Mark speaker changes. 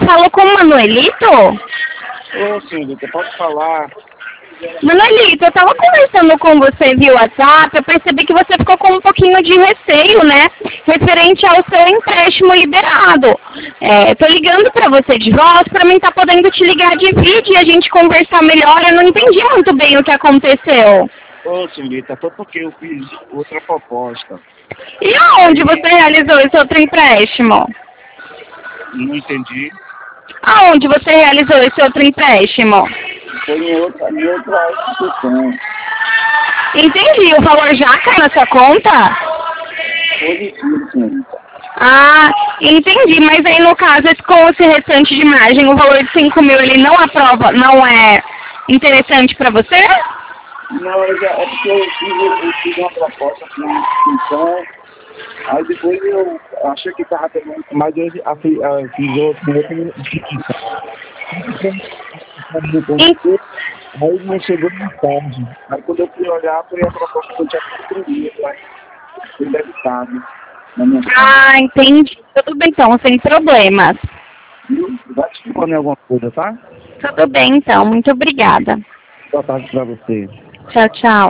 Speaker 1: falo com o Manuelito?
Speaker 2: Ô, senhorita, pode falar.
Speaker 1: Manuelito, eu tava conversando com você via WhatsApp, eu percebi que você ficou com um pouquinho de receio, né? Referente ao seu empréstimo liberado. Tô ligando pra você de volta pra mim tá podendo te ligar de vídeo e a gente conversar melhor. Eu não entendi muito bem o que aconteceu.
Speaker 2: Ô, senhorita, foi porque eu fiz outra proposta.
Speaker 1: E aonde você realizou esse outro empréstimo?
Speaker 2: Não entendi.
Speaker 1: Aonde você realizou esse outro empréstimo?
Speaker 2: Foi em outra instituição.
Speaker 1: Entendi. O valor já cai na sua conta?
Speaker 2: Positivo, senhorita.
Speaker 1: Ah, entendi. Mas aí, no caso, com esse restante de margem, o valor de 5 mil, ele não aprova, não é interessante para você?
Speaker 2: Não, é porque eu fiz uma proposta com uma instituição, aí depois eu achei que estava pegando, mas eu fiz outra instituição. Aí não chegou na tarde. Aí quando eu fui olhar, foi a proposta que eu tinha construído, mas foi debitado na minha conta.
Speaker 1: Ah, entendi. Tudo bem, então, sem problemas.
Speaker 2: Viu? Vai te responder alguma coisa, tá?
Speaker 1: Tudo bem, então. Muito obrigada.
Speaker 2: Boa tarde pra você.
Speaker 1: Tchau, tchau.